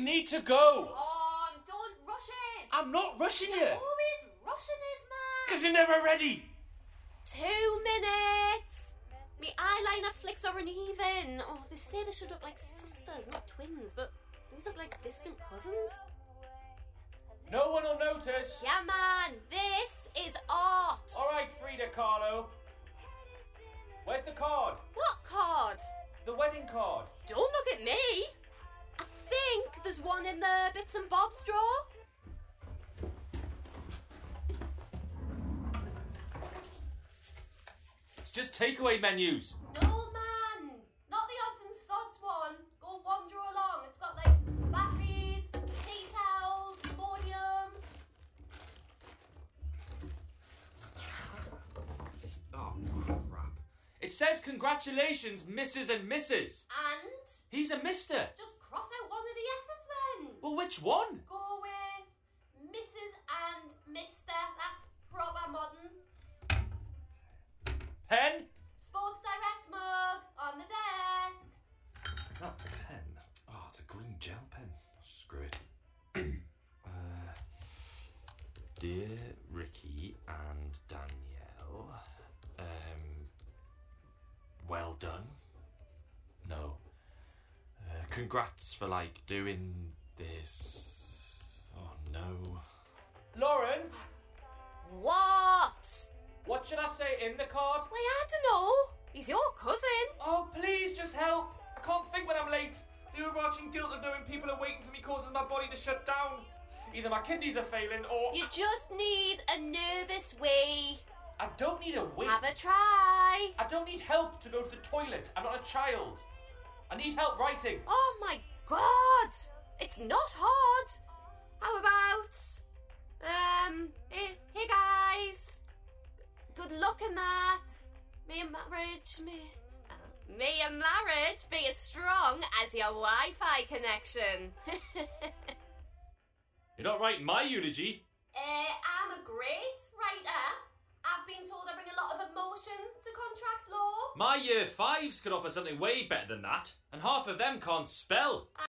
need to go. Oh, don't rush it. I'm not rushing you. You're always rushing it, man. Because you're never ready. 2 minutes. Me eyeliner flicks are uneven. Oh, they say they should look like sisters, not twins, but these look like distant cousins. No one will notice. Yeah, man, this is art. All right, Frida Kahlo. Where's the card? What card? The wedding card. Don't look at me. I think there's one in the bits and bobs drawer. It's just takeaway menus. No, man. Not the odds and sods one. Go one drawer along. It's got like batteries, tea towels, ammonium. Oh, crap. It says congratulations, Mrs. and Mrs. And He's a mister. just cross out one of the S's then. Well, which one? Go with Mrs. and Mr. That's proper modern. Pen? Sports Direct mug on the desk. Not a pen. Oh, it's a green gel pen. Screw it. Dear Ricky and Danielle, well done. No. Congrats for, doing this. Oh, no. Lauren, What? what should I say in the card? Well, I don't know. He's your cousin. Oh, please, just help. I can't think when I'm late. The overarching guilt of knowing people are waiting for me causes my body to shut down. Either my kidneys are failing or... You just need a nervous wee. I don't need a wait. Have a try. I don't need help to go to the toilet. I'm not a child. I need help writing. Oh my god. It's not hard. How about... Hey guys. Good luck in that. May your marriage be as strong as your Wi-Fi connection. You're not writing my eulogy. I'm a great writer. I've been told I bring a lot of emotion to contract law. My year 5s could offer something way better than that, and half of them can't spell.